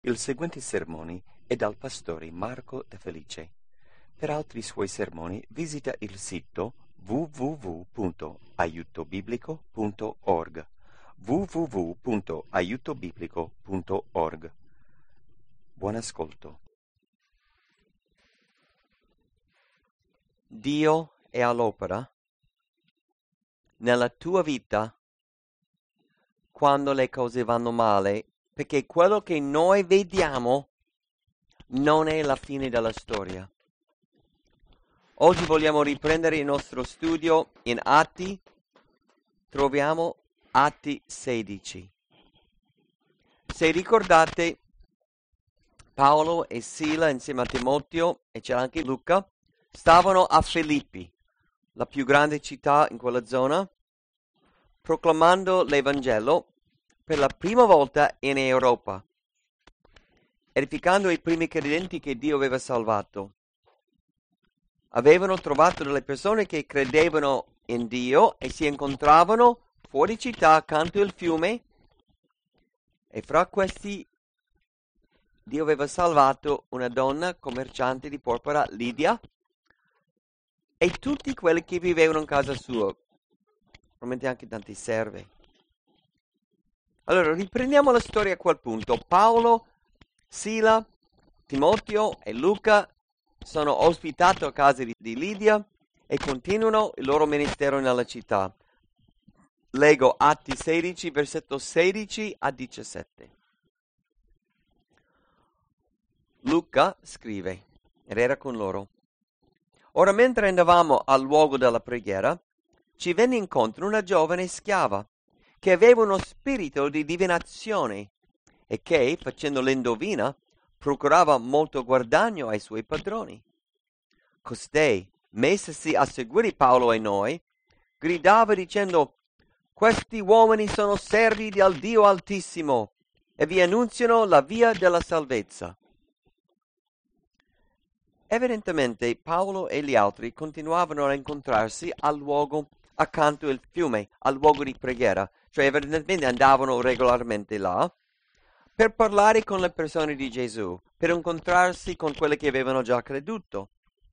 Il seguente sermone è dal pastore Marco De Felice. Per altri suoi sermoni visita il sito www.aiutobiblico.org www.aiutobiblico.org. Buon ascolto. Dio è all'opera nella tua vita quando le cose vanno male, perché quello che noi vediamo non è la fine della storia. Oggi vogliamo riprendere il nostro studio in Atti. Troviamo Atti 16. Se ricordate, Paolo e Sila insieme a Timoteo, e c'era anche Luca, stavano a Filippi, la più grande città in quella zona, proclamando l'Evangelo per la prima volta in Europa, edificando i primi credenti che Dio aveva salvato. Avevano trovato delle persone che credevano in Dio e si incontravano fuori città accanto al fiume, e fra questi Dio aveva salvato una donna commerciante di porpora, Lidia, e tutti quelli che vivevano in casa sua, probabilmente anche tanti servi. Allora, riprendiamo la storia a quel punto. Paolo, Sila, Timoteo e Luca sono ospitati a casa di Lidia e continuano il loro ministero nella città. Leggo Atti 16, versetto 16 a 17. Luca scrive, ed era con loro: Ora, mentre andavamo al luogo della preghiera, ci venne incontro una giovane schiava che aveva uno spirito di divinazione e che, facendo l'indovina, procurava molto guadagno ai suoi padroni. Costei, messasi a seguire Paolo e noi, gridava dicendo: Questi uomini sono servi del Dio Altissimo e vi annunziano la via della salvezza. Evidentemente Paolo e gli altri continuavano a incontrarsi al luogo accanto al fiume, al luogo di preghiera, cioè evidentemente andavano regolarmente là per parlare con le persone di Gesù, per incontrarsi con quelli che avevano già creduto.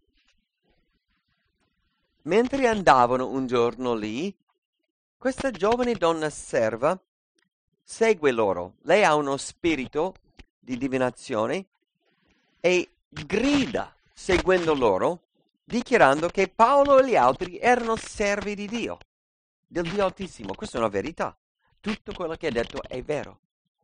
Mentre andavano un giorno lì, questa giovane donna serva segue loro. Lei ha uno spirito di divinazione e grida seguendo loro, dichiarando che Paolo e gli altri erano servi di Dio, del Dio Altissimo. Questa è una verità. Tutto quello che ha detto è vero.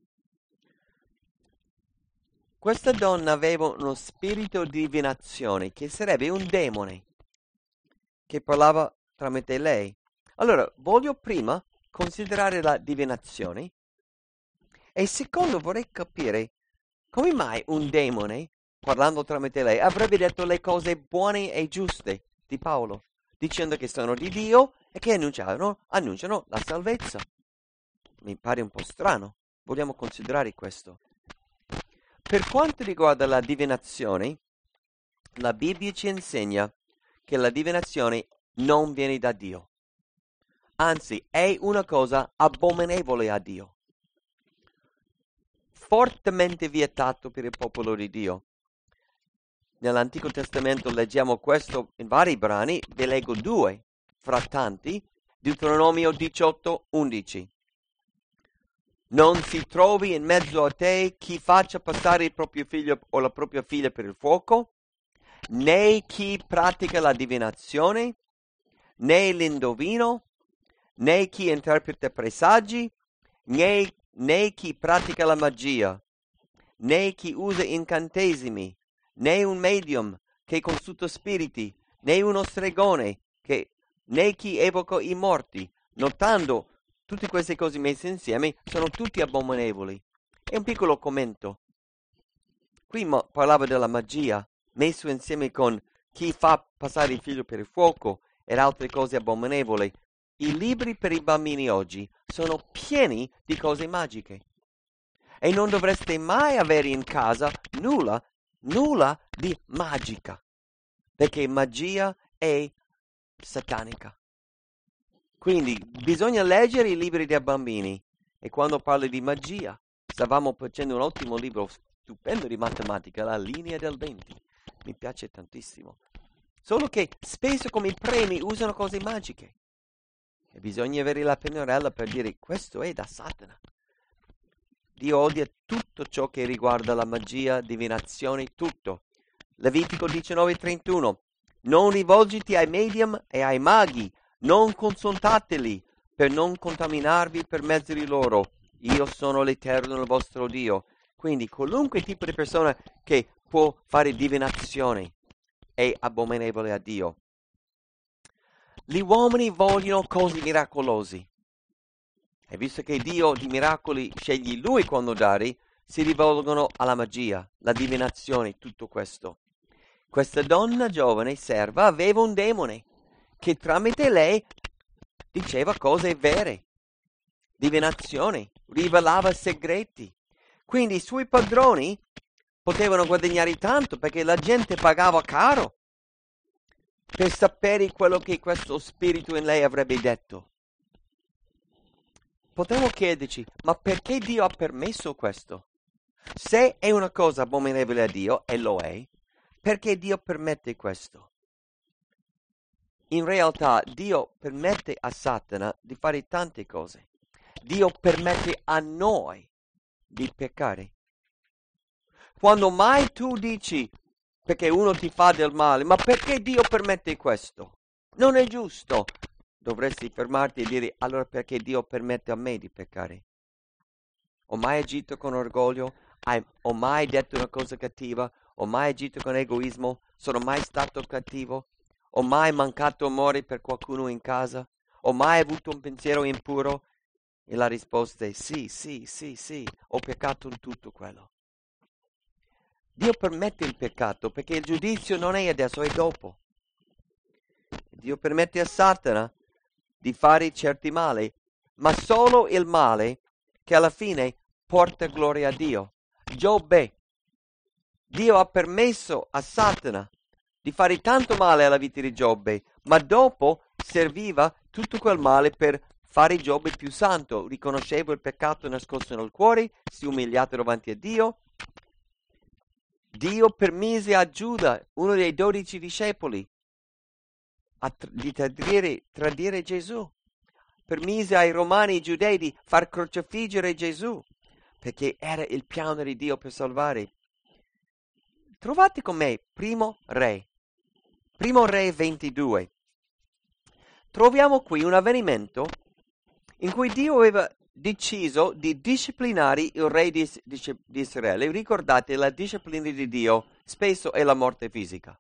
Questa donna aveva uno spirito di divinazione, che sarebbe un demone, che parlava tramite lei. Allora, voglio prima considerare la divinazione e secondo vorrei capire come mai un demone, parlando tramite lei, avrebbe detto le cose buone e giuste di Paolo, dicendo che sono di Dio e che annunciano la salvezza. Mi pare un po' strano. Vogliamo considerare questo. Per quanto riguarda la divinazione, la Bibbia ci insegna che la divinazione non viene da Dio. Anzi, è una cosa abominevole a Dio. Fortemente vietato per il popolo di Dio. Nell'Antico Testamento leggiamo questo in vari brani, ve leggo due fra tanti, Deuteronomio 18:11. Non si trovi in mezzo a te chi faccia passare il proprio figlio o la propria figlia per il fuoco, né chi pratica la divinazione, né l'indovino, né chi interpreta presagi, né chi pratica la magia, né chi usa incantesimi, né un medium che consulta spiriti, né uno stregone, né chi evoca i morti. Notando tutte queste cose messe insieme, sono tutti abominevoli. E un piccolo commento. Qui parlava della magia, messo insieme con chi fa passare il figlio per il fuoco ed altre cose abominevoli. I libri per i bambini oggi sono pieni di cose magiche. E non dovreste mai avere in casa nulla di magica, perché magia è satanica. Quindi bisogna leggere i libri dei bambini, e quando parli di magia, stavamo facendo un ottimo libro stupendo di matematica, la linea del 20. Mi piace tantissimo. Solo che spesso come premi usano cose magiche. E bisogna avere la pennarella per dire questo è da Satana. Dio odia tutto ciò che riguarda la magia, divinazione, tutto. Levitico 19:31. Non rivolgiti ai medium e ai maghi, non consultateli per non contaminarvi per mezzo di loro. Io sono l'Eterno, il vostro Dio. Quindi qualunque tipo di persona che può fare divinazione è abominevole a Dio. Gli uomini vogliono cose miracolosi. E visto che Dio di miracoli sceglie Lui quando dare, si rivolgono alla magia, la divinazione, tutto questo. Questa donna giovane, serva, aveva un demone che tramite lei diceva cose vere, divinazione, rivelava segreti. Quindi i suoi padroni potevano guadagnare tanto perché la gente pagava caro per sapere quello che questo spirito in lei avrebbe detto. Potremmo chiederci, ma perché Dio ha permesso questo? Se è una cosa abominevole a Dio, e lo è, perché Dio permette questo? In realtà Dio permette a Satana di fare tante cose. Dio permette a noi di peccare. Quando mai tu dici perché uno ti fa del male, ma perché Dio permette questo? Non è giusto. Dovresti fermarti e dire, allora perché Dio permette a me di peccare? Ho mai agito con orgoglio? Ho mai detto una cosa cattiva? Ho mai agito con egoismo? Sono mai stato cattivo? Ho mai mancato amore per qualcuno in casa? Ho mai avuto un pensiero impuro? E la risposta è sì, ho peccato in tutto quello. Dio permette il peccato perché il giudizio non è adesso, è dopo. Dio permette a Satana di fare certi mali, ma solo il male che alla fine porta gloria a Dio. Giobbe, Dio ha permesso a Satana di fare tanto male alla vita di Giobbe, ma dopo serviva tutto quel male per fare Giobbe più santo, riconosceva il peccato nascosto nel cuore, si umiliava davanti a Dio. Dio permise a Giuda, uno dei 12 discepoli, di tradire Gesù. Permise ai romani e ai giudei di far crocifiggere Gesù, perché era il piano di Dio per salvare. Trovate con me Primo Re 22. Troviamo qui un avvenimento in cui Dio aveva deciso di disciplinare il re di Israele. Ricordate, la disciplina di Dio spesso è la morte fisica.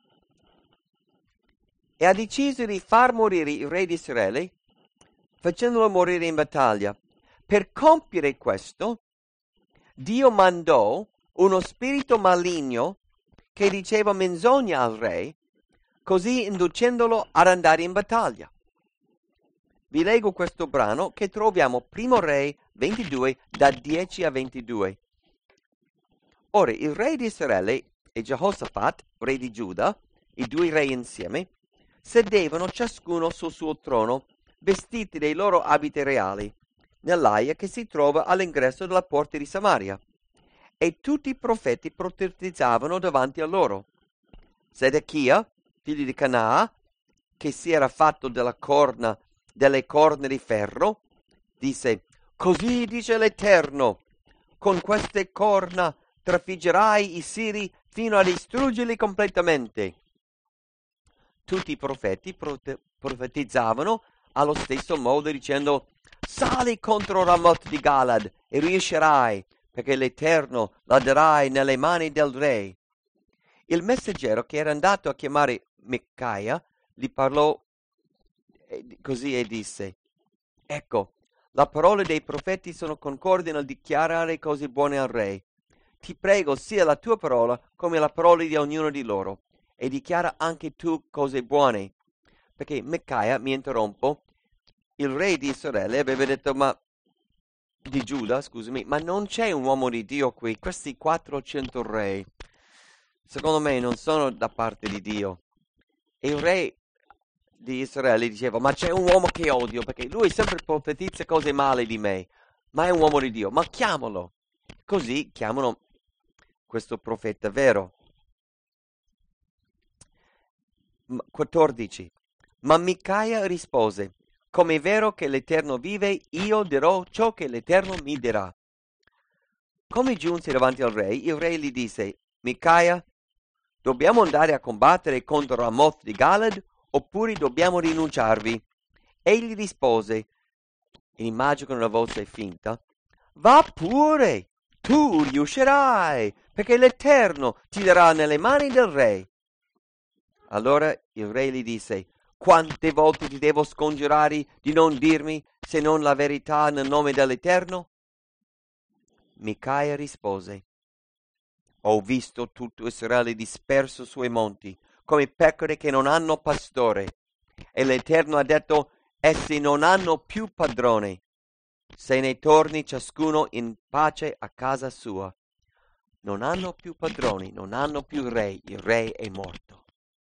E ha deciso di far morire il re di Israele facendolo morire in battaglia. Per compiere questo, Dio mandò uno spirito maligno che diceva menzogna al re, così inducendolo ad andare in battaglia. Vi leggo questo brano che troviamo Primo Re 22 da 10 a 22. Ora il re di Israele e Gehoshaphat, re di Giuda, i due re insieme, sedevano ciascuno sul suo trono, vestiti dei loro abiti reali, nell'aia che si trova all'ingresso della porta di Samaria. E tutti i profeti profetizzavano davanti a loro. Sedechia, figlio di Canaa, che si era fatto delle corna di ferro, disse: così dice l'Eterno, con queste corna trafiggerai i Siri fino a distruggerli completamente. Tutti i profeti profetizzavano allo stesso modo dicendo: sali contro Ramoth di Galad e riuscirai, perché l'Eterno la darai nelle mani del re. Il messaggero che era andato a chiamare Miccaia gli parlò così e disse: ecco, la parola dei profeti sono concordi nel dichiarare cose buone al re. Ti prego, sia la tua parola come la parola di ognuno di loro, e dichiara anche tu cose buone. Perché Miccaia, mi interrompo, il re di Israele aveva detto, di Giuda, scusami, ma non c'è un uomo di Dio qui, questi 400 re, secondo me non sono da parte di Dio. E il re di Israele diceva: ma c'è un uomo che odio, perché lui sempre profetizza cose male di me, ma è un uomo di Dio, ma chiamalo. Così chiamano questo profeta vero. 14. Ma Micaia rispose: come è vero che l'Eterno vive, io dirò ciò che l'Eterno mi dirà. Come giunse davanti al re, il re gli disse: Micaia, dobbiamo andare a combattere contro Ramoth di Galad oppure dobbiamo rinunciarvi? Egli rispose, immagino con una voce finta: va pure, tu riuscirai, perché l'Eterno ti darà nelle mani del re. Allora il re gli disse: quante volte ti devo scongiurare di non dirmi se non la verità nel nome dell'Eterno? Micaia rispose: ho visto tutto Israele disperso sui monti, come pecore che non hanno pastore, e l'Eterno ha detto: essi non hanno più padrone. Se ne torni ciascuno in pace a casa sua. Non hanno più padroni, non hanno più re, il re è morto.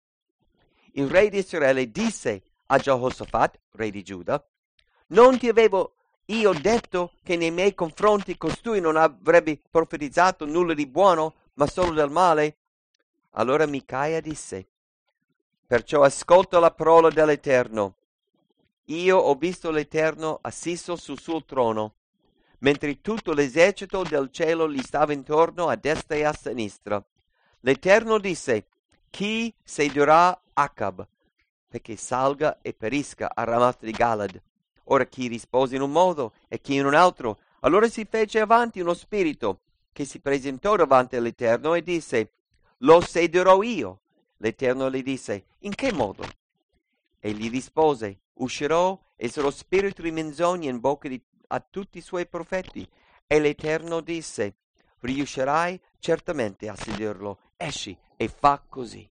Il re di Israele disse a Gehoshaphat, re di Giuda: non ti avevo io detto che nei miei confronti costui non avrebbe profetizzato nulla di buono, ma solo del male? Allora Micaia disse: perciò ascolta la parola dell'Eterno. Io ho visto l'Eterno assiso sul suo trono, mentre tutto l'esercito del cielo gli stava intorno a destra e a sinistra. L'Eterno disse: chi sedurà Acab, perché salga e perisca a Ramoth di Galad? Ora chi rispose in un modo e chi in un altro. Allora si fece avanti uno spirito che si presentò davanti all'Eterno e disse: lo sedurò io. L'Eterno gli disse: in che modo? E gli rispose: uscirò e sarò spirito di menzogna in bocca a tutti i suoi profeti. E l'Eterno disse: riuscirai certamente a sedurlo. Esci e fa così.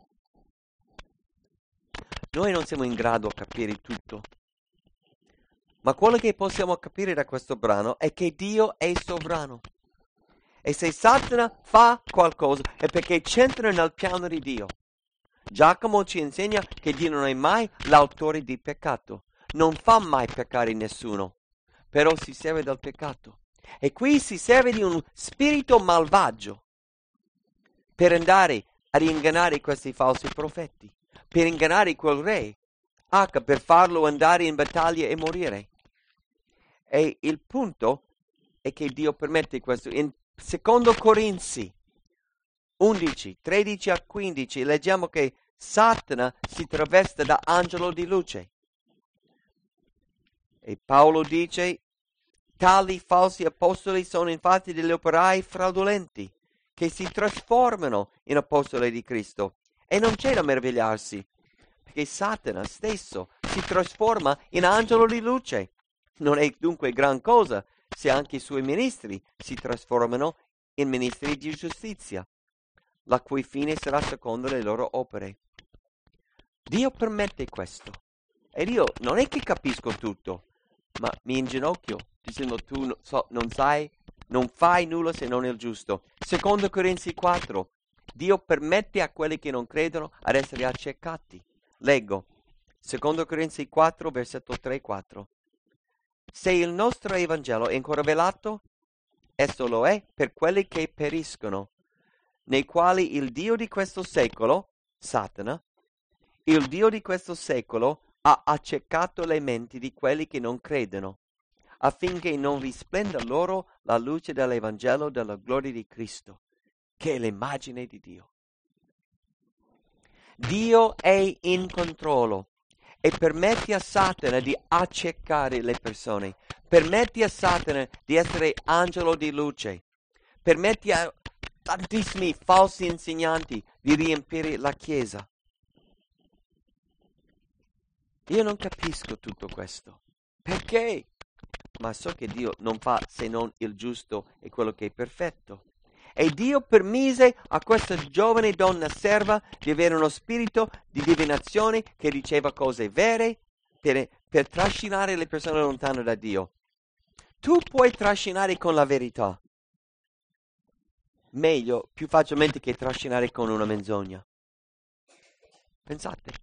Noi non siamo in grado a capire tutto, ma quello che possiamo capire da questo brano è che Dio è sovrano. E se Satana fa qualcosa è perché c'entra nel piano di Dio. Giacomo ci insegna che Dio non è mai l'autore di peccato, non fa mai peccare nessuno, però si serve del peccato. E qui si serve di un spirito malvagio per andare ad ingannare questi falsi profeti, per ingannare quel re, per farlo andare in battaglia e morire. E il punto è che Dio permette questo. In 2 Corinzi 11, 13 a 15 leggiamo che Satana si traveste da angelo di luce. E Paolo dice: tali falsi apostoli sono infatti degli operai fraudolenti, che si trasformano in apostoli di Cristo. E non c'è da meravigliarsi, perché Satana stesso si trasforma in angelo di luce. Non è dunque gran cosa se anche i suoi ministri si trasformano in ministri di giustizia, la cui fine sarà secondo le loro opere. Dio permette questo. Ed io non è che capisco tutto, ma mi inginocchio dicendo: tu non sai, non fai nulla se non il giusto. 2 Corinzi 4. Dio permette a quelli che non credono ad essere accecati. Leggo 2 Corinzi 4, versetto 3-4. Se il nostro Evangelo è ancora velato, esso lo è per quelli che periscono, nei quali il Dio di questo secolo, Satana, il Dio di questo secolo ha accecato le menti di quelli che non credono, affinché non risplenda loro la luce dell'Evangelo della gloria di Cristo, che è l'immagine di Dio. Dio è in controllo e permette a Satana di accecare le persone, permette a Satana di essere angelo di luce, permette a tantissimi falsi insegnanti di riempire la Chiesa. Io non capisco tutto questo. Perché? Ma so che Dio non fa se non il giusto e quello che è perfetto. E Dio permise a questa giovane donna serva di avere uno spirito di divinazione che diceva cose vere per trascinare le persone lontane da Dio. Tu puoi trascinare con la verità. Meglio, più facilmente che trascinare con una menzogna. Pensate.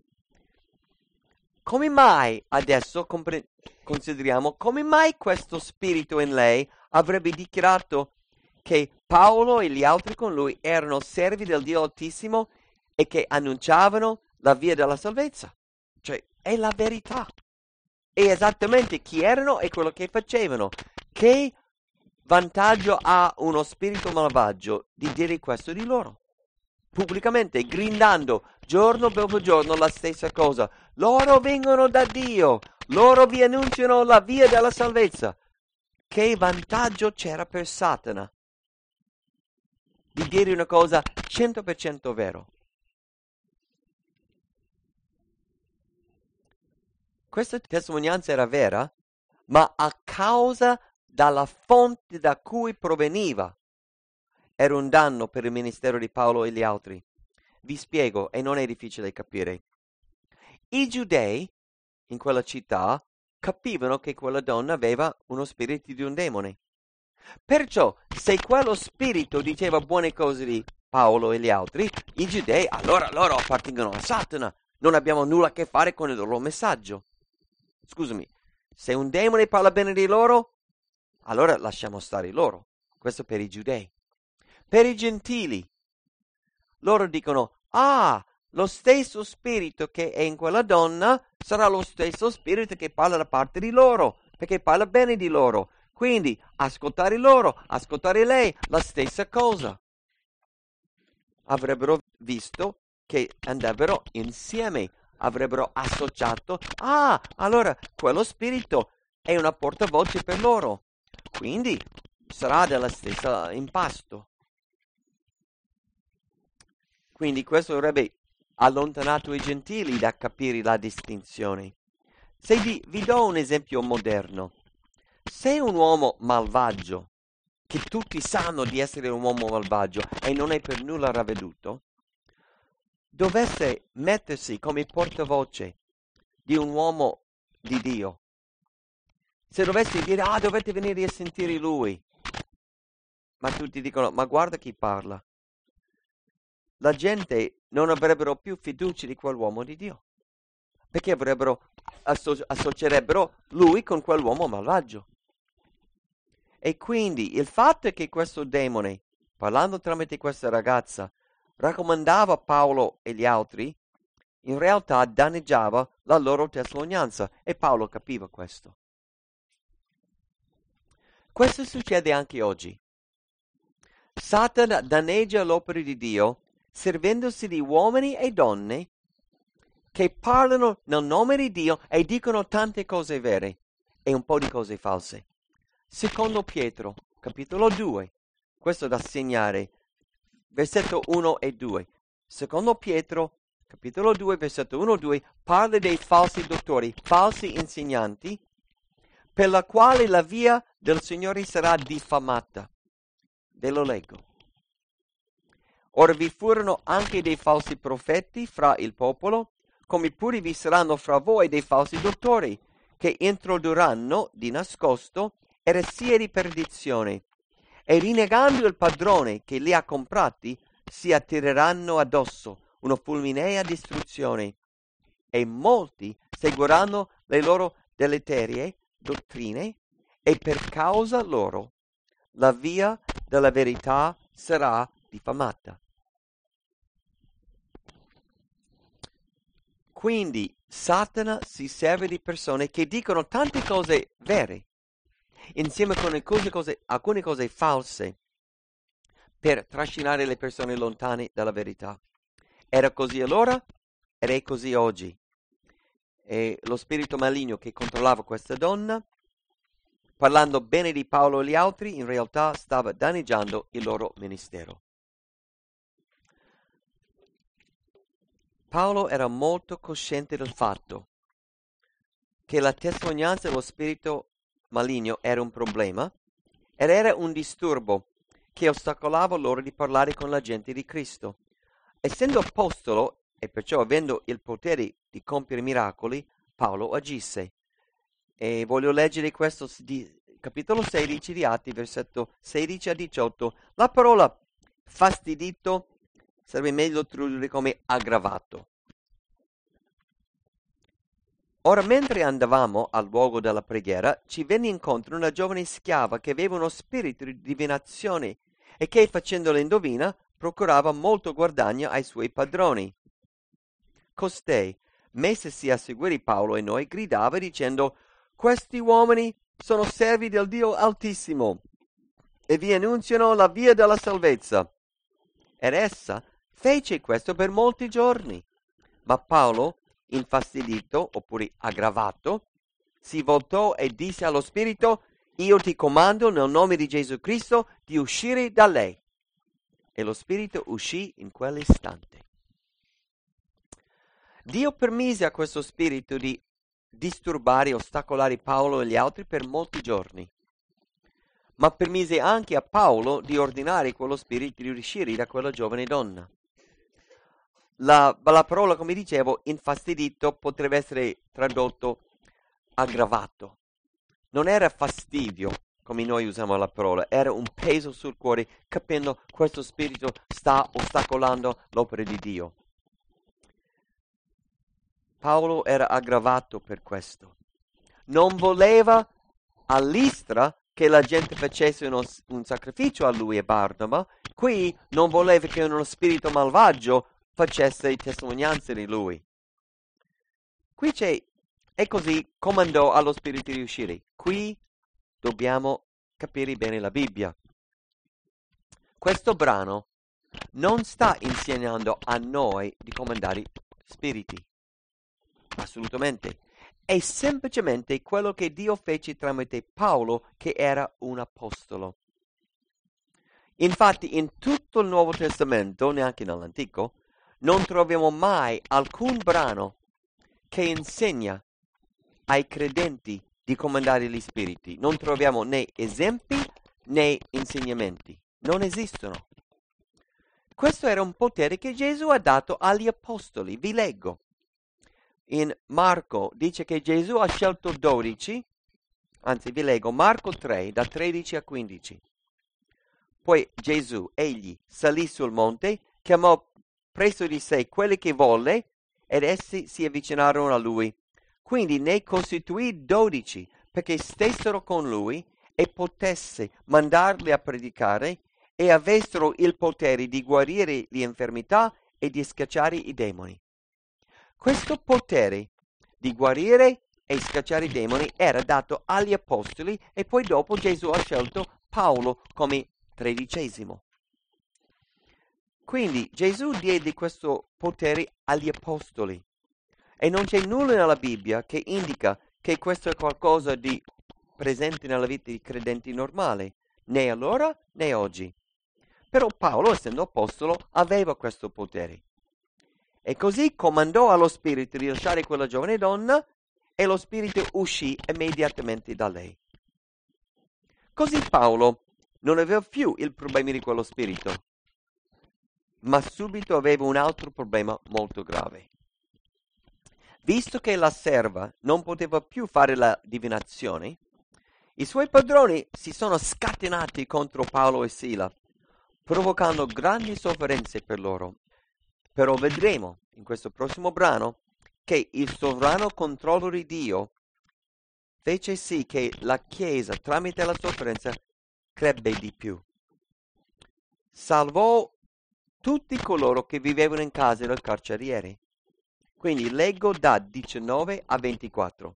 Come mai adesso consideriamo come mai questo spirito in lei avrebbe dichiarato che Paolo e gli altri con lui erano servi del Dio Altissimo e che annunciavano la via della salvezza. Cioè, è la verità. E esattamente chi erano e quello che facevano. Che vantaggio ha uno spirito malvagio di dire questo di loro? Pubblicamente, gridando giorno dopo giorno la stessa cosa. Loro vengono da Dio, loro vi annunciano la via della salvezza. Che vantaggio c'era per Satana di dire una cosa 100% vero? Questa testimonianza era vera, ma a causa dalla fonte da cui proveniva era un danno per il ministero di Paolo e gli altri. Vi spiego, e non è difficile capire. I giudei in quella città capivano che quella donna aveva uno spirito di un demone. Perciò, se quello spirito diceva buone cose di Paolo e gli altri, i giudei, allora loro appartengono a Satana, non abbiamo nulla a che fare con il loro messaggio. Scusami, se un demone parla bene di loro, allora lasciamo stare loro. Questo per i giudei. Per i gentili, loro dicono, lo stesso spirito che è in quella donna sarà lo stesso spirito che parla da parte di loro, perché parla bene di loro. Quindi ascoltare loro, ascoltare lei, la stessa cosa. Avrebbero visto che andavano insieme, avrebbero associato, allora quello spirito è una portavoce per loro, quindi sarà della stessa impasto. Quindi questo avrebbe allontanato i gentili da capire la distinzione. Se vi do un esempio moderno. Se un uomo malvagio, che tutti sanno di essere un uomo malvagio e non è per nulla ravveduto, dovesse mettersi come portavoce di un uomo di Dio, se dovesse dire, dovete venire a sentire lui, ma tutti dicono, ma guarda chi parla, la gente non avrebbero più fiducia di quell'uomo di Dio, perché associerebbero lui con quell'uomo malvagio. E quindi il fatto che questo demone, parlando tramite questa ragazza, raccomandava Paolo e gli altri, in realtà danneggiava la loro testimonianza e Paolo capiva questo. Questo succede anche oggi. Satana danneggia l'opera di Dio servendosi di uomini e donne che parlano nel nome di Dio e dicono tante cose vere e un po' di cose false. Secondo Pietro, capitolo 2, questo da segnare, versetto 1 e 2. Secondo Pietro, capitolo 2, versetto 1 e 2, parla dei falsi dottori, falsi insegnanti, per la quale la via del Signore sarà diffamata. Ve lo leggo. Ora vi furono anche dei falsi profeti fra il popolo, come pure vi saranno fra voi dei falsi dottori, che introdurranno di nascosto eresie di perdizione, e rinnegando il padrone che li ha comprati, si attireranno addosso una fulminea distruzione, e molti seguiranno le loro deleterie dottrine, e per causa loro la via della verità sarà diffamata. Quindi Satana si serve di persone che dicono tante cose vere, insieme con alcune cose false, per trascinare le persone lontane dalla verità. Era così allora ed è così oggi. E lo spirito maligno che controllava questa donna, parlando bene di Paolo e gli altri, in realtà stava danneggiando il loro ministero. Paolo era molto cosciente del fatto che la testimonianza dello spirito maligno era un problema ed era un disturbo che ostacolava loro di parlare con la gente di Cristo. Essendo apostolo e perciò avendo il potere di compiere miracoli, Paolo agisse. E voglio leggere questo capitolo 16 di Atti, versetto 16 a 18. La parola fastidito sarebbe meglio tradurre come aggravato. Ora, mentre andavamo al luogo della preghiera, ci venne incontro una giovane schiava che aveva uno spirito di divinazione e che facendolo indovina procurava molto guadagno ai suoi padroni. Costei, messesi a seguire Paolo e noi, gridava dicendo: questi uomini sono servi del Dio Altissimo e vi annunziano la via della salvezza. Ed essa fece questo per molti giorni. Ma Paolo, infastidito oppure aggravato, si voltò e disse allo spirito: io ti comando nel nome di Gesù Cristo di uscire da lei. E lo spirito uscì in quell'istante. Dio permise a questo spirito di disturbare e ostacolare Paolo e gli altri per molti giorni, ma permise anche a Paolo di ordinare quello spirito di uscire da quella giovane donna. La parola, come dicevo, infastidito potrebbe essere tradotto aggravato. Non era fastidio, come noi usiamo la parola, era un peso sul cuore, capendo questo spirito sta ostacolando l'opera di Dio. Paolo era aggravato per questo. Non voleva a Listra che la gente facesse un sacrificio a lui e Barnaba. Qui non voleva che uno spirito malvagio facesse testimonianze di lui. Qui c'è, e così comandò allo spirito di uscire. Qui dobbiamo capire bene la Bibbia. Questo brano non sta insegnando a noi di comandare spiriti. Assolutamente. È semplicemente quello che Dio fece tramite Paolo, che era un apostolo. Infatti in tutto il Nuovo Testamento, neanche nell'Antico, non troviamo mai alcun brano che insegna ai credenti di comandare gli spiriti. Non troviamo né esempi né insegnamenti. Non esistono. Questo era un potere che Gesù ha dato agli apostoli. Vi leggo. In Marco dice che Gesù ha scelto 12, anzi vi leggo Marco 3, da 13 a 15. Poi Gesù, egli, salì sul monte, chiamò presso di sé quelli che volle, ed essi si avvicinarono a lui. Quindi ne costituì 12, perché stessero con lui e potesse mandarli a predicare e avessero il potere di guarire le infermità e di scacciare i demoni. Questo potere di guarire e scacciare i demoni era dato agli apostoli e poi dopo Gesù ha scelto Paolo come 13°. Quindi Gesù diede questo potere agli apostoli e non c'è nulla nella Bibbia che indica che questo è qualcosa di presente nella vita di credenti normale, né allora né oggi. Però Paolo, essendo apostolo, aveva questo potere. E così comandò allo spirito di lasciare quella giovane donna e lo spirito uscì immediatamente da lei. Così Paolo non aveva più il problema di quello spirito, ma subito aveva un altro problema molto grave. Visto che la serva non poteva più fare la divinazione, i suoi padroni si sono scatenati contro Paolo e Sila, provocando grandi sofferenze per loro. Però vedremo in questo prossimo brano che il sovrano controllo di Dio fece sì che la Chiesa, tramite la sofferenza, crebbe di più. Salvò tutti coloro che vivevano in casa del carceriere. Quindi leggo da 19 a 24.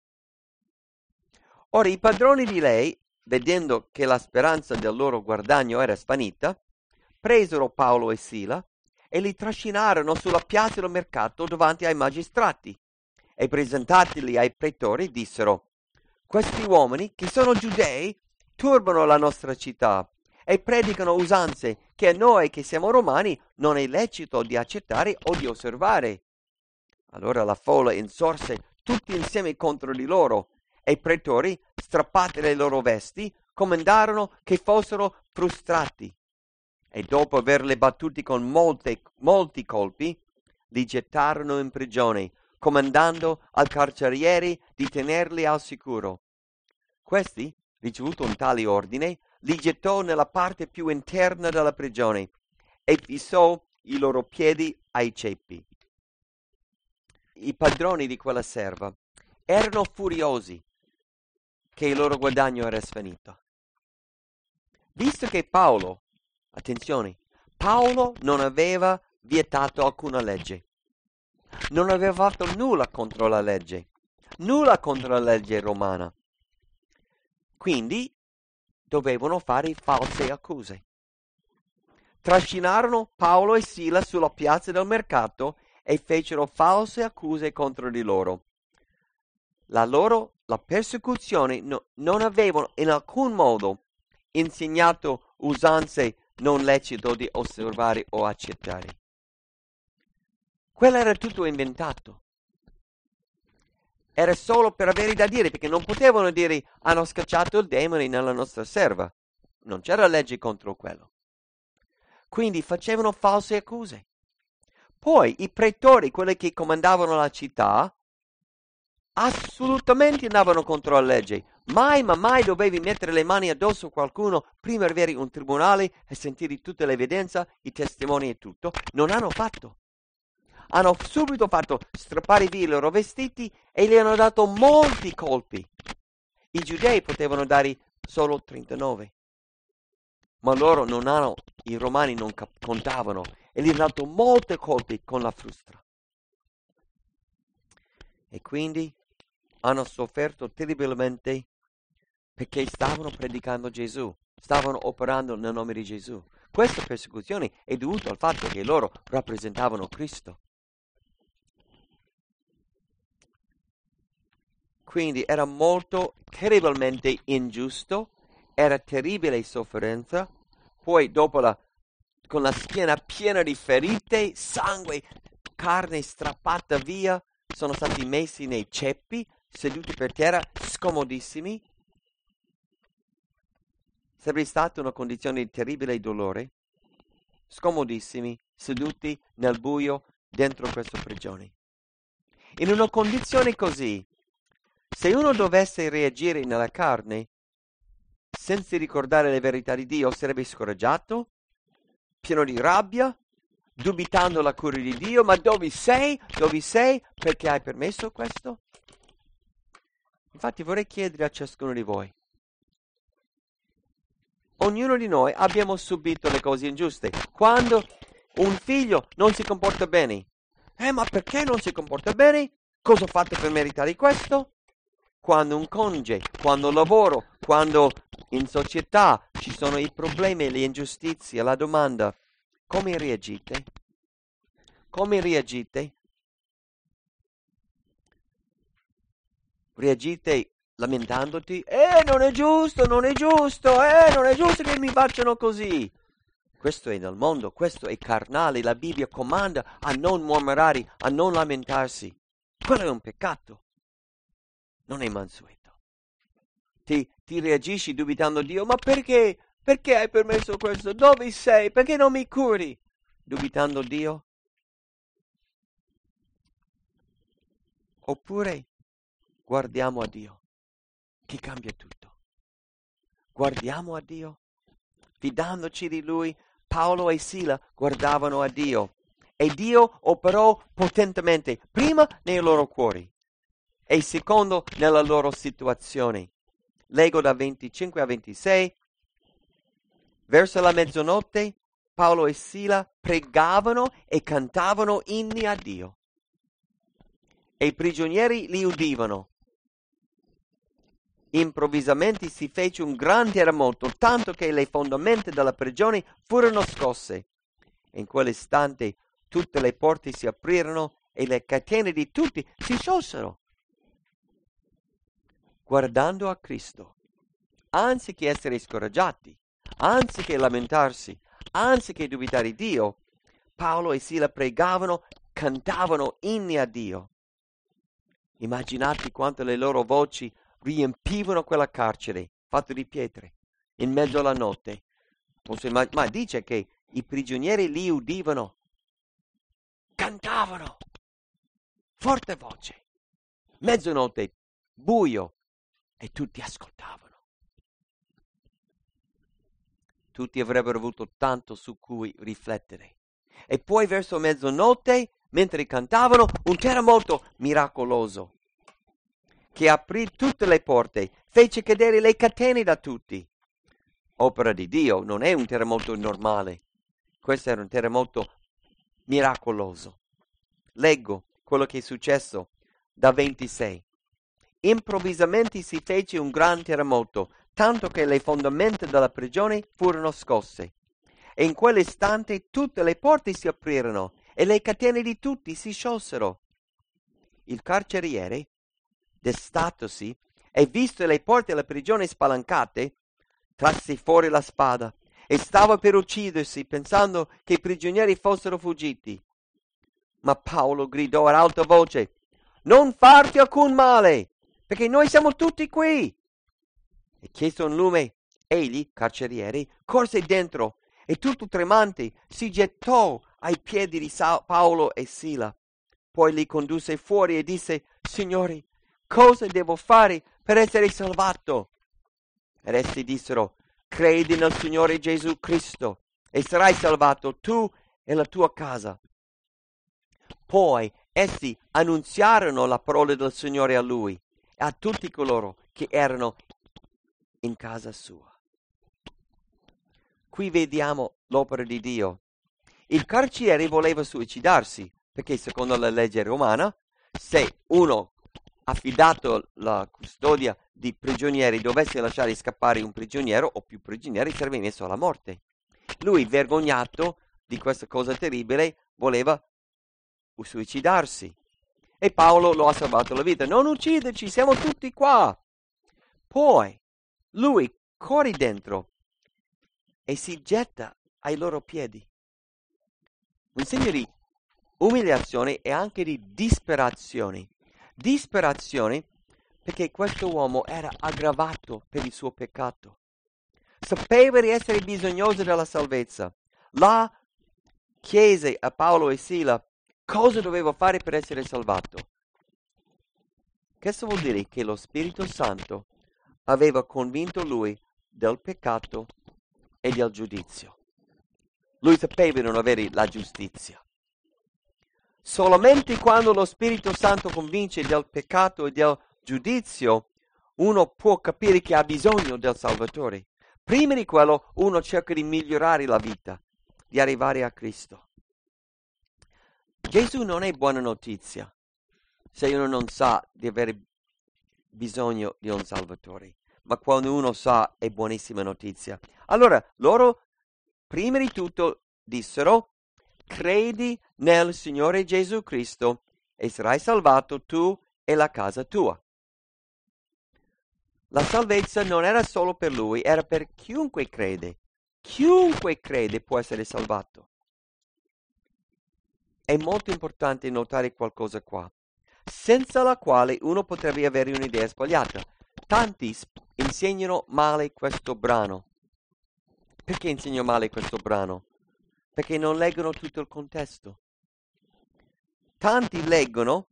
Ora i padroni di lei, vedendo che la speranza del loro guadagno era svanita, presero Paolo e Sila e li trascinarono sulla piazza del mercato davanti ai magistrati e presentatili ai pretori dissero: questi uomini, che sono giudei, turbano la nostra città e predicano usanze che a noi che siamo romani non è lecito di accettare o di osservare. Allora la folla insorse tutti insieme contro di loro e i pretori, strappate le loro vesti, comandarono che fossero frustrati. E dopo averle battuti con molti colpi, li gettarono in prigione, comandando al carceriere di tenerli al sicuro. Questi, ricevuto un tale ordine, li gettò nella parte più interna della prigione e fissò i loro piedi ai ceppi. I padroni di quella serva erano furiosi che il loro guadagno era svanito. Visto che Paolo Attenzione, Paolo non aveva vietato alcuna legge, non aveva fatto nulla contro la legge, nulla contro la legge romana. Quindi dovevano fare false accuse. Trascinarono Paolo e Sila sulla piazza del mercato e fecero false accuse contro di loro. La persecuzione non avevano in alcun modo insegnato usanze non lecito di osservare o accettare. Quello era tutto inventato. Era solo per avere da dire, perché non potevano dire hanno scacciato il demone nella nostra serva. Non c'era legge contro quello. Quindi facevano false accuse. Poi i pretori, quelli che comandavano la città, assolutamente andavano contro la legge. Mai, ma mai dovevi mettere le mani addosso a qualcuno prima di avere un tribunale e sentire tutta l'evidenza, i testimoni e tutto. Non hanno fatto. Hanno subito fatto strappare via i loro vestiti e gli hanno dato molti colpi. I giudei potevano dare solo 39. Ma loro non hanno, i romani non contavano e gli hanno dato molti colpi con la frustra. E quindi hanno sofferto terribilmente perché stavano predicando Gesù, stavano operando nel nome di Gesù. Questa persecuzione è dovuta al fatto che loro rappresentavano Cristo. Quindi era molto terribilmente ingiusto, era terribile sofferenza, poi dopo con la schiena piena di ferite, sangue, carne strappata via, sono stati messi nei ceppi, seduti per terra, scomodissimi. Sarebbe stata una condizione di terribile dolore, scomodissimi, seduti nel buio dentro questa prigione. In una condizione così, se uno dovesse reagire nella carne, senza ricordare le verità di Dio, sarebbe scoraggiato, pieno di rabbia, dubitando la cura di Dio. Ma dove sei? Dove sei? Perché hai permesso questo? Infatti vorrei chiedere a ciascuno di voi. Ognuno di noi abbiamo subito le cose ingiuste. Quando un figlio non si comporta bene. Ma perché non si comporta bene? Cosa ho fatto per meritare questo? Quando un coniuge, quando lavoro, quando in società ci sono i problemi, le ingiustizie, la domanda, come reagite? Come reagite? Reagite lamentandoti? Non è giusto, non è giusto, non è giusto che mi facciano così. Questo è nel mondo, questo è carnale, la Bibbia comanda a non mormorare, a non lamentarsi. Quello è un peccato. Non è mansueto. Ti reagisci dubitando Dio, ma perché? Perché hai permesso questo? Dove sei? Perché non mi curi? Dubitando Dio? Oppure guardiamo a Dio, che cambia tutto. Guardiamo a Dio, fidandoci di Lui. Paolo e Sila guardavano a Dio e Dio operò potentemente, prima nei loro cuori e secondo nella loro situazione. Leggo da 25 a 26. Verso la mezzanotte Paolo e Sila pregavano e cantavano inni a Dio. E i prigionieri li udivano. Improvvisamente si fece un gran terremoto, tanto che le fondamenta della prigione furono scosse. In quell'istante tutte le porte si aprirono e le catene di tutti si sciolsero. Guardando a Cristo, anziché essere scoraggiati, anziché lamentarsi, anziché dubitare di Dio, Paolo e Sila pregavano, cantavano inni a Dio. Immaginate quanto le loro voci riempivano quella carcere fatta di pietre in mezzo alla notte. Ma dice che i prigionieri li udivano, cantavano, forte voce, mezzanotte, buio, e tutti ascoltavano. Tutti avrebbero avuto tanto su cui riflettere. E poi verso mezzanotte, mentre cantavano, un terremoto miracoloso che aprì tutte le porte, fece cadere le catene da tutti. opera di Dio, non è un terremoto normale. Questo era un terremoto miracoloso. Leggo quello che è successo da 26. Improvvisamente si fece un gran terremoto, tanto che le fondamenta della prigione furono scosse. E in quell'istante tutte le porte si aprirono e le catene di tutti si sciolsero. Il carceriere, destatosi e visto le porte della prigione spalancate, trasse fuori la spada e stava per uccidersi, pensando che i prigionieri fossero fuggiti. Ma Paolo gridò ad alta voce: «Non farti alcun male, perché noi siamo tutti qui!» E chiesto un lume, egli, carceriere, corse dentro e tutto tremante si gettò ai piedi di Paolo e Sila. Poi li condusse fuori e disse: «Signori, cosa devo fare per essere salvato?» Ed essi dissero: «Credi nel Signore Gesù Cristo e sarai salvato tu e la tua casa». Poi essi annunziarono la parola del Signore a lui e a tutti coloro che erano in casa sua. Qui vediamo l'opera di Dio. Il carceriere voleva suicidarsi, perché secondo la legge romana, se uno affidato alla custodia di prigionieri dovesse lasciare scappare un prigioniero o più prigionieri, sarebbe messo alla morte. Lui, vergognato di questa cosa terribile, voleva suicidarsi. E Paolo lo ha salvato la vita. «Non ucciderci, siamo tutti qua!» Poi lui corre dentro e si getta ai loro piedi. Un segno di umiliazione e anche di disperazione. Disperazione perché questo uomo era aggravato per il suo peccato. Sapeva di essere bisognoso della salvezza. La chiese a Paolo e Sila cosa doveva fare per essere salvato. Questo vuol dire che lo Spirito Santo aveva convinto lui del peccato e del giudizio. Lui sapeva di non avere la giustizia. Solamente quando lo Spirito Santo convince del peccato e del giudizio, uno può capire che ha bisogno del Salvatore. Prima di quello, uno cerca di migliorare la vita, di arrivare a Cristo. Gesù non è buona notizia se uno non sa di avere bisogno di un Salvatore, ma quando uno sa è buonissima notizia. Allora, loro prima di tutto dissero: «Credi nel Signore Gesù Cristo e sarai salvato tu e la casa tua». La salvezza non era solo per lui, era per chiunque crede. Chiunque crede può essere salvato. È molto importante notare qualcosa qua, senza la quale uno potrebbe avere un'idea sbagliata. Tanti insegnano male questo brano. Perché insegno male questo brano? Perché non leggono tutto il contesto. Tanti leggono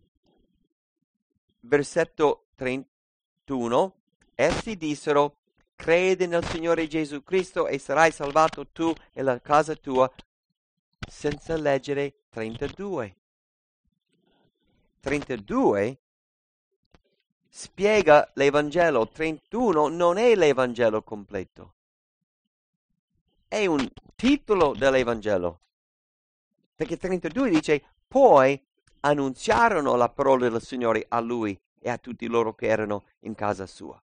versetto 31, essi dissero: «Credi nel Signore Gesù Cristo e sarai salvato tu e la casa tua», senza leggere 32. 32 spiega l'Evangelo, 31 non è l'Evangelo completo. È un titolo dell'Evangelo. Perché 32 dice: «Poi annunziarono la parola del Signore a lui e a tutti loro che erano in casa sua».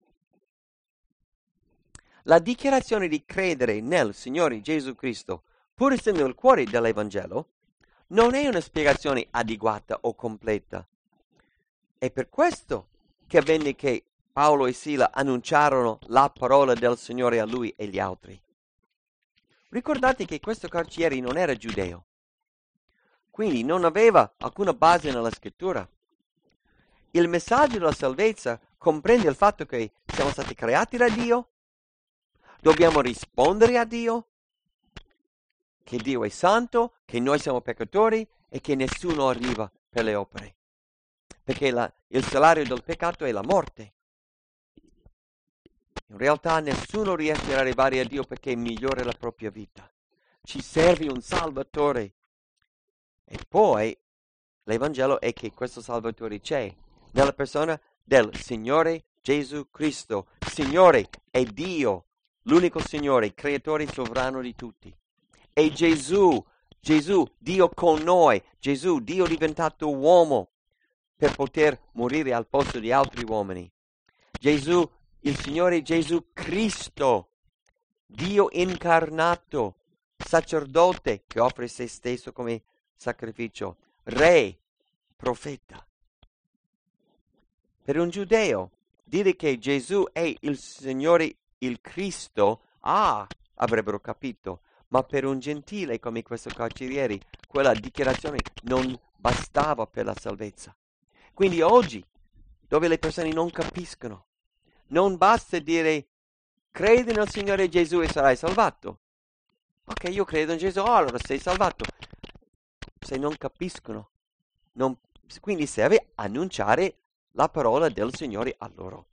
La dichiarazione di credere nel Signore Gesù Cristo, pur essendo il cuore dell'Evangelo, non è una spiegazione adeguata o completa. È per questo che avvenne che Paolo e Sila annunciarono la parola del Signore a lui e agli altri. Ricordate che questo carceriere non era giudeo, quindi non aveva alcuna base nella scrittura. Il messaggio della salvezza comprende il fatto che siamo stati creati da Dio, dobbiamo rispondere a Dio, che Dio è santo, che noi siamo peccatori e che nessuno arriva per le opere. Perché il salario del peccato è la morte. In realtà nessuno riesce ad arrivare a Dio perché migliora la propria vita. Ci serve un Salvatore. E poi l'Evangelo è che questo Salvatore c'è nella persona del Signore Gesù Cristo. Signore è Dio. l'unico Signore, creatore sovrano di tutti. E Gesù, Dio con noi, Gesù, Dio diventato uomo per poter morire al posto di altri uomini. Gesù, il Signore Gesù Cristo, Dio incarnato, sacerdote che offre se stesso come sacrificio, re, profeta. Per un giudeo, dire che Gesù è il Signore, il Cristo, avrebbero capito. Ma per un gentile come questo carceriere, quella dichiarazione non bastava per la salvezza. Quindi oggi, dove le persone non capiscono, non basta dire credi nel Signore Gesù e sarai salvato. Ok, io credo in Gesù, allora sei salvato. Se non capiscono, quindi serve annunciare la parola del Signore a loro.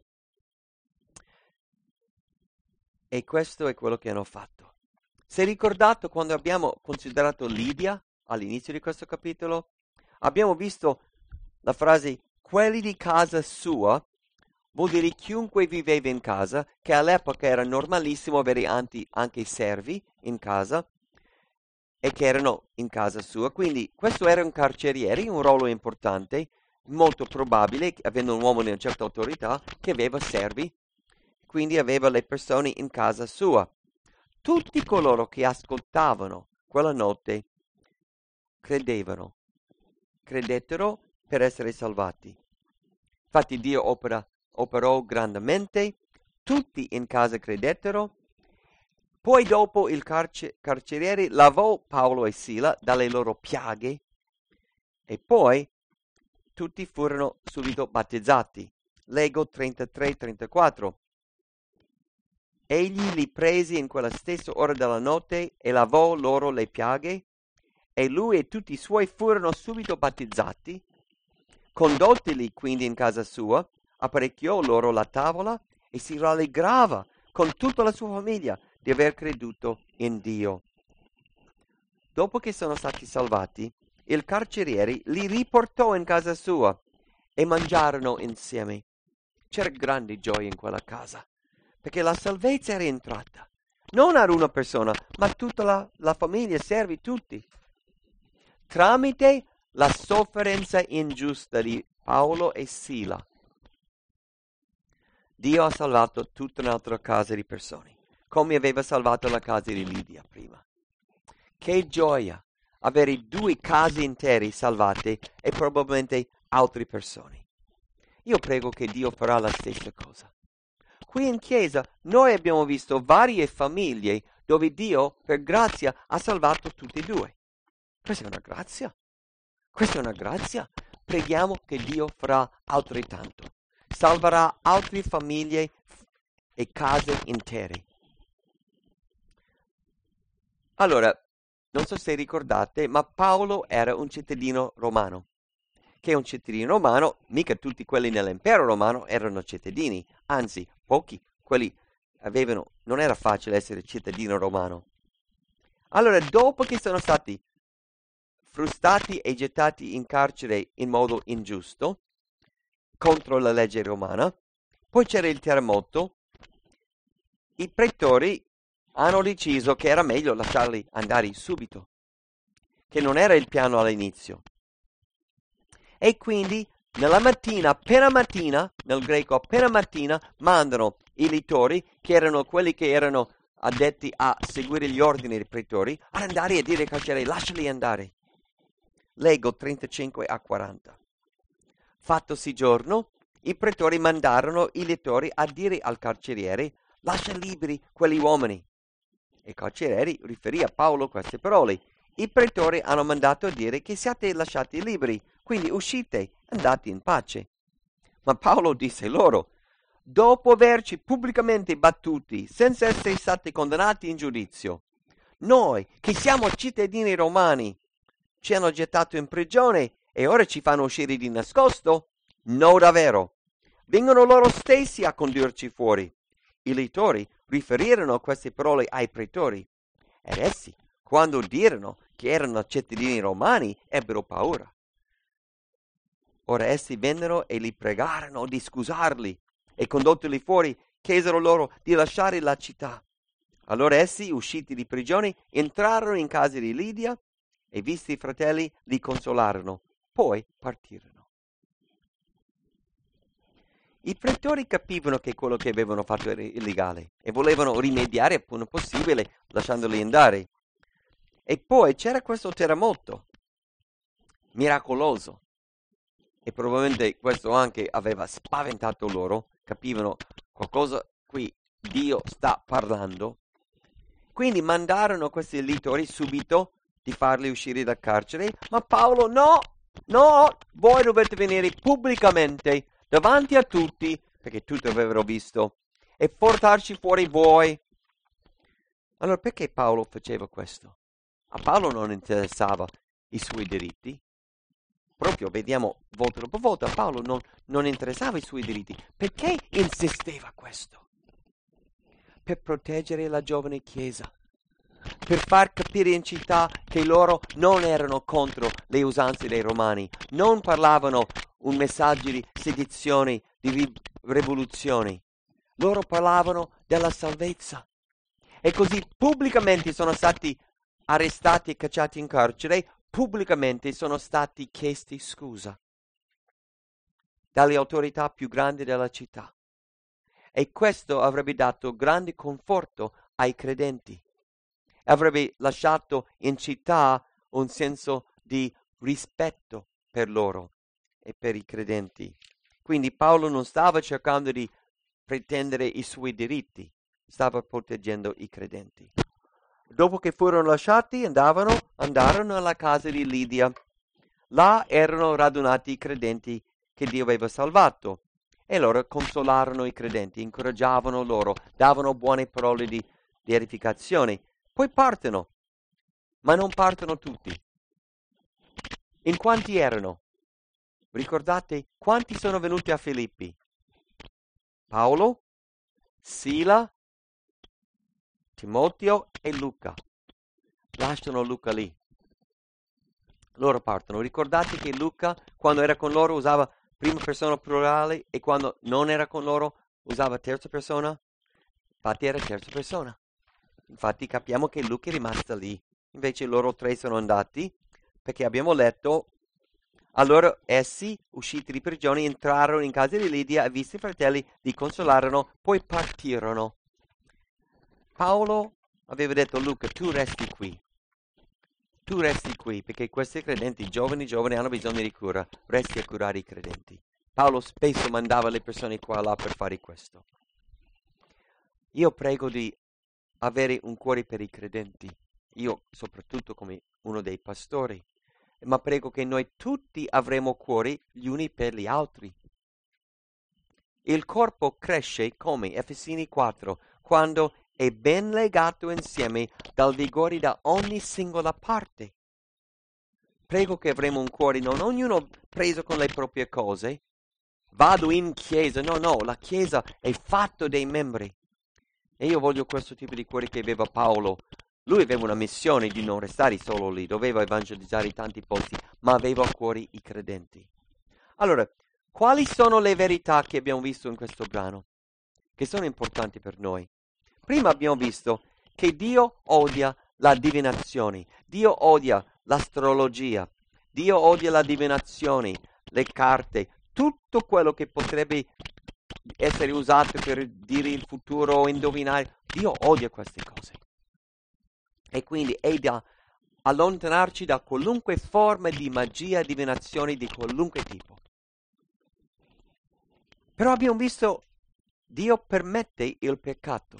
E questo è quello che hanno fatto. Se ricordato quando abbiamo considerato Lidia all'inizio di questo capitolo, abbiamo visto la frase quelli di casa sua, vuol dire chiunque viveva in casa, che all'epoca era normalissimo avere anche servi in casa e che erano in casa sua. Quindi questo era un carceriere, un ruolo importante, molto probabile, avendo un uomo di una certa autorità, che aveva servi, quindi aveva le persone in casa sua. Tutti coloro che ascoltavano quella notte credettero per essere salvati. Infatti Dio operò grandemente, tutti in casa credettero. Poi dopo il carceriere lavò Paolo e Sila dalle loro piaghe e poi tutti furono subito battezzati. Leggo 33-34. Egli li prese in quella stessa ora della notte e lavò loro le piaghe, e lui e tutti i suoi furono subito battezzati. Condottili quindi in casa sua, apparecchiò loro la tavola e si rallegrava con tutta la sua famiglia di aver creduto in Dio. Dopo che sono stati salvati, il carceriere li riportò in casa sua e mangiarono insieme. C'era grande gioia in quella casa, perché la salvezza era entrata, non ad una persona, ma tutta la famiglia, servi, tutti. Tramite la sofferenza ingiusta di Paolo e Sila, Dio ha salvato tutta un'altra casa di persone, come aveva salvato la casa di Lidia prima. Che gioia avere 2 case intere salvate e probabilmente altre persone. Io prego che Dio farà la stessa cosa. Qui in chiesa noi abbiamo visto varie famiglie dove Dio, per grazia, ha salvato tutte e 2. Questa è una grazia. Questa è una grazia. Preghiamo che Dio farà altrettanto. Salverà altre famiglie e case intere. Allora, non so se ricordate, ma Paolo era un cittadino romano. Che un cittadino romano, mica tutti quelli nell'impero romano erano cittadini, anzi, pochi, quelli non era facile essere cittadino romano. Allora, dopo che sono stati frustati e gettati in carcere in modo ingiusto, contro la legge romana, poi c'era il terremoto, i pretori hanno deciso che era meglio lasciarli andare subito, che non era il piano all'inizio. E quindi nella mattina, appena mattina, nel greco appena mattina, mandano i lettori, che erano quelli che erano addetti a seguire gli ordini dei pretori, ad andare a dire ai carcerieri, lasciali andare. Leggo 35-40. Fattosi giorno, i pretori mandarono i lettori a dire al carceriere, lascia liberi quegli uomini. E il carceriere riferì a Paolo queste parole. I pretori hanno mandato a dire che siate lasciati liberi, quindi uscite, andate in pace. Ma Paolo disse loro, dopo averci pubblicamente battuti, senza essere stati condannati in giudizio, noi, che siamo cittadini romani, ci hanno gettato in prigione e ora ci fanno uscire di nascosto? No, davvero. Vengono loro stessi a condurci fuori. I lettori riferirono queste parole ai pretori, ed essi, quando udirono che erano cittadini romani, ebbero paura. Ora essi vennero e li pregarono di scusarli, e condottili fuori, chiesero loro di lasciare la città. Allora essi, usciti di prigione, entrarono in casa di Lidia e, visti i fratelli, li consolarono. Poi partirono. I pretori capivano che quello che avevano fatto era illegale e volevano rimediare appena possibile lasciandoli andare. E poi c'era questo terremoto miracoloso e probabilmente questo anche aveva spaventato loro. Capivano qualcosa qui, Dio sta parlando. Quindi mandarono questi elitori subito di farli uscire dal carcere, ma Paolo no, voi dovete venire pubblicamente davanti a tutti, perché tutti avevano visto, e portarci fuori voi. Allora perché Paolo faceva questo? A Paolo non interessava i suoi diritti. Proprio vediamo volta dopo volta, a Paolo non interessava i suoi diritti. Perché insisteva questo? Per proteggere la giovane chiesa, per far capire in città che loro non erano contro le usanze dei romani, non parlavano un messaggio di sedizione, di rivoluzione, loro parlavano della salvezza. E così pubblicamente sono stati arrestati e cacciati in carcere, pubblicamente sono stati chiesti scusa dalle autorità più grandi della città. E questo avrebbe dato grande conforto ai credenti. Avrebbe lasciato in città un senso di rispetto per loro e per i credenti. Quindi Paolo non stava cercando di pretendere i suoi diritti, stava proteggendo i credenti. Dopo che furono lasciati, andarono alla casa di Lidia. Là erano radunati i credenti che Dio aveva salvato. E loro consolarono i credenti, incoraggiavano loro, davano buone parole di edificazione. Poi partono, ma non partono tutti. In quanti erano? Ricordate quanti sono venuti a Filippi? Paolo, Sila, Timoteo e Luca. Lasciano Luca lì. Loro partono. Ricordate che Luca, quando era con loro, usava prima persona plurale e quando non era con loro usava terza persona? Infatti era terza persona. Infatti capiamo che Luca è rimasto lì. Invece loro tre sono andati perché abbiamo letto. Allora essi, usciti di prigione, entrarono in casa di Lidia e, visti i fratelli, li consolarono, poi partirono. Paolo aveva detto a Luca, tu resti qui perché questi credenti giovani hanno bisogno di cura, resti a curare i credenti. Paolo spesso mandava le persone qua e là per fare questo. Io prego di avere un cuore per i credenti, io soprattutto come uno dei pastori, ma prego che noi tutti avremo cuori gli uni per gli altri. Il corpo cresce come Efesini 4, quando è ben legato insieme dal vigore da ogni singola parte. Prego che avremo un cuore, non ognuno preso con le proprie cose. Vado in chiesa, no, la chiesa è fatta dei membri. E io voglio questo tipo di cuore che aveva Paolo. Lui aveva una missione di non restare solo lì, doveva evangelizzare tanti posti, ma aveva a cuore i credenti. Allora, quali sono le verità che abbiamo visto in questo brano, che sono importanti per noi? Prima abbiamo visto che Dio odia la divinazione, Dio odia l'astrologia, Dio odia la divinazione, le carte, tutto quello che potrebbe essere usato per dire il futuro o indovinare. Dio odia queste cose. E quindi è da allontanarci da qualunque forma di magia, divinazione di qualunque tipo. Però abbiamo visto, Dio permette il peccato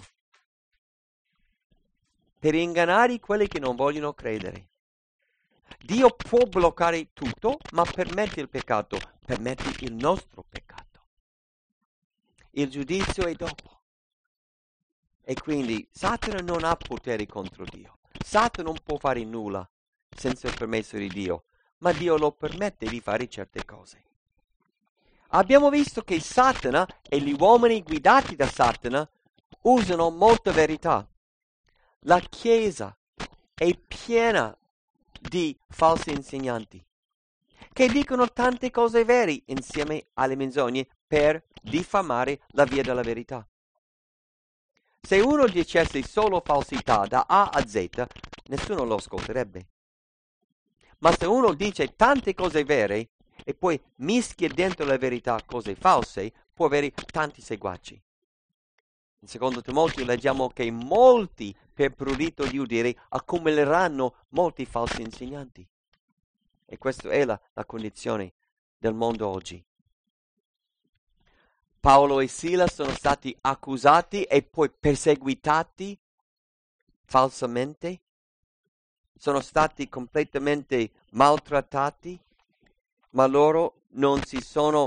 per ingannare quelli che non vogliono credere. Dio può bloccare tutto, ma permette il peccato, permette il nostro peccato. Il giudizio è dopo. E quindi Satana non ha potere contro Dio. Satana non può fare nulla senza il permesso di Dio, ma Dio lo permette di fare certe cose. Abbiamo visto che Satana e gli uomini guidati da Satana usano molta verità. La Chiesa è piena di falsi insegnanti che dicono tante cose vere insieme alle menzogne per diffamare la via della verità. Se uno dicesse solo falsità da A a Z, nessuno lo ascolterebbe. Ma se uno dice tante cose vere e poi mischia dentro la verità cose false, può avere tanti seguaci. In secondo Timoteo leggiamo che molti, per prurito di udire, accumuleranno molti falsi insegnanti. E questa è la condizione del mondo oggi. Paolo e Sila sono stati accusati e poi perseguitati falsamente. Sono stati completamente maltrattati, ma loro non si sono,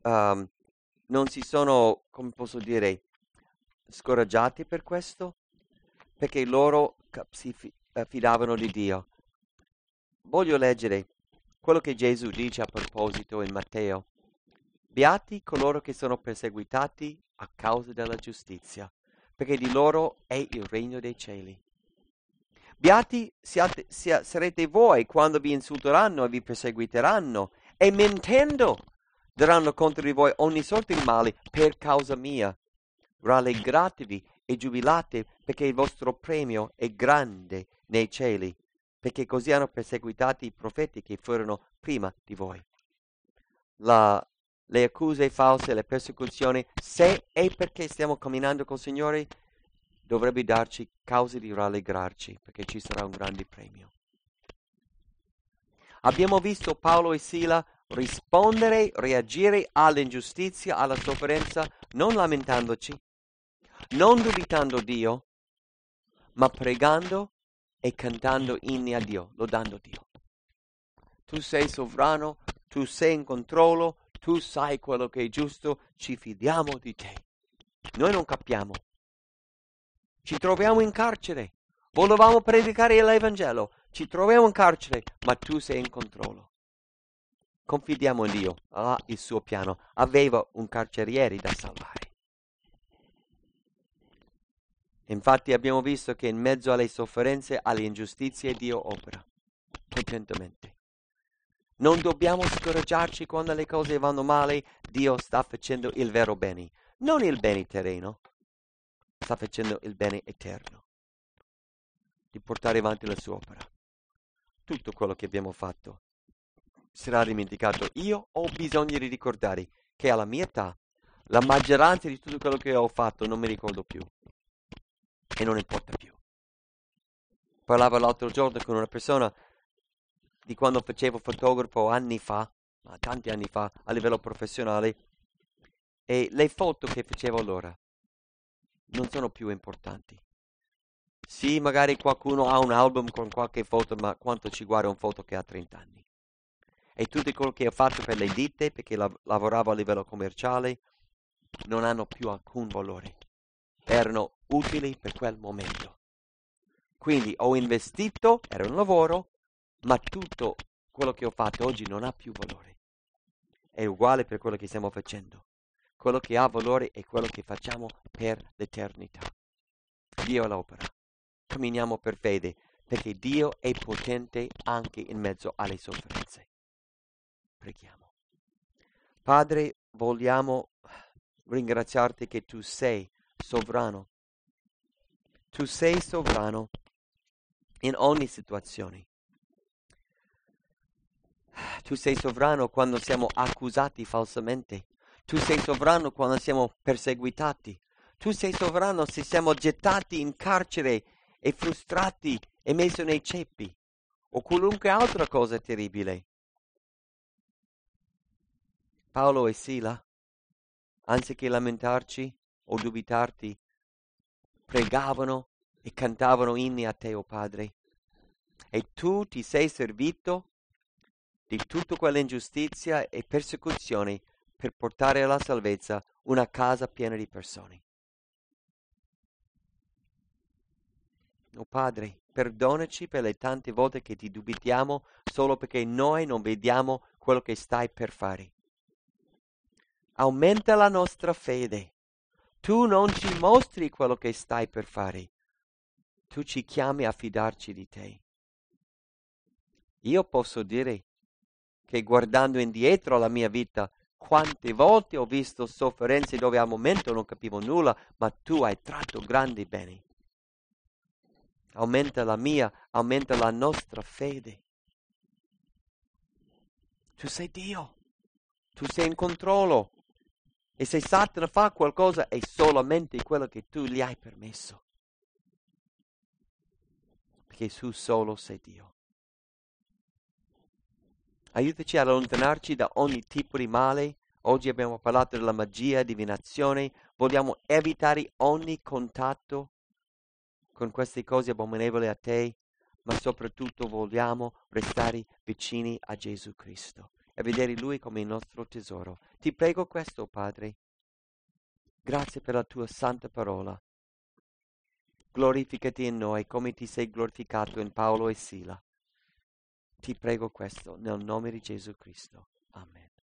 come posso dire, scoraggiati per questo, perché loro si fidavano di Dio. Voglio leggere quello che Gesù dice a proposito in Matteo. Beati coloro che sono perseguitati a causa della giustizia, perché di loro è il regno dei cieli. Beati sarete voi quando vi insulteranno e vi perseguiteranno e mentendo daranno contro di voi ogni sorta di male per causa mia. Rallegratevi e giubilate perché il vostro premio è grande nei cieli, perché così hanno perseguitato i profeti che furono prima di voi. Le accuse false, le persecuzioni, se è perché stiamo camminando col Signore, dovrebbe darci cause di rallegrarci, perché ci sarà un grande premio. Abbiamo visto Paolo e Sila rispondere, reagire all'ingiustizia, alla sofferenza, non lamentandoci, non dubitando Dio, ma pregando e cantando inni a Dio, lodando Dio. Tu sei sovrano, tu sei in controllo, tu sai quello che è giusto, ci fidiamo di te. Noi non capiamo. Ci troviamo in carcere. Volevamo predicare l'Evangelo. Ci troviamo in carcere, ma tu sei in controllo. Confidiamo in Dio. Ha il suo piano. Aveva un carceriere da salvare. Infatti abbiamo visto che in mezzo alle sofferenze, alle ingiustizie, Dio opera potentemente. Non dobbiamo scoraggiarci quando le cose vanno male. Dio sta facendo il vero bene. Non il bene terreno. Sta facendo il bene eterno. Di portare avanti la sua opera. Tutto quello che abbiamo fatto sarà dimenticato. Io ho bisogno di ricordare che alla mia età la maggioranza di tutto quello che ho fatto non mi ricordo più. E non importa più. Parlavo l'altro giorno con una persona di quando facevo fotografo anni fa, tanti anni fa, a livello professionale, e le foto che facevo allora non sono più importanti. Sì, magari qualcuno ha un album con qualche foto, ma quanto ci guarda un foto che ha 30 anni? E tutto quello che ho fatto per le ditte, perché lavoravo a livello commerciale, non hanno più alcun valore. Erano utili per quel momento. Quindi ho investito, era un lavoro, ma tutto quello che ho fatto oggi non ha più valore. È uguale per quello che stiamo facendo. Quello che ha valore è quello che facciamo per l'eternità. Dio l'opera. Camminiamo per fede, perché Dio è potente anche in mezzo alle sofferenze. Preghiamo. Padre, vogliamo ringraziarti che tu sei sovrano. Tu sei sovrano in ogni situazione. Tu sei sovrano quando siamo accusati falsamente. Tu sei sovrano quando siamo perseguitati. Tu sei sovrano se siamo gettati in carcere e frustrati e messi nei ceppi o qualunque altra cosa terribile. Paolo e Sila, anziché lamentarci o dubitarti, pregavano e cantavano inni a te, o Padre. E tu ti sei servito di tutta quell'ingiustizia e persecuzione per portare alla salvezza una casa piena di persone. O Padre, perdonaci per le tante volte che ti dubitiamo solo perché noi non vediamo quello che stai per fare. Aumenta la nostra fede. Tu non ci mostri quello che stai per fare. Tu ci chiami a fidarci di te. Io posso dire che guardando indietro alla mia vita, Quante volte ho visto sofferenze dove al momento non capivo nulla, ma tu hai tratto grandi beni. Aumenta la mia, aumenta la nostra fede. Tu sei Dio, tu sei in controllo. E se Satana fa qualcosa è solamente quello che tu gli hai permesso. Perché tu solo sei Dio. Aiutaci ad allontanarci da ogni tipo di male. Oggi abbiamo parlato della magia, divinazione. Vogliamo evitare ogni contatto con queste cose abominevoli a te, ma soprattutto vogliamo restare vicini a Gesù Cristo e vedere Lui come il nostro tesoro. Ti prego questo, Padre. Grazie per la tua santa parola. Glorificati in noi come ti sei glorificato in Paolo e Sila. Ti prego questo nel nome di Gesù Cristo. Amen.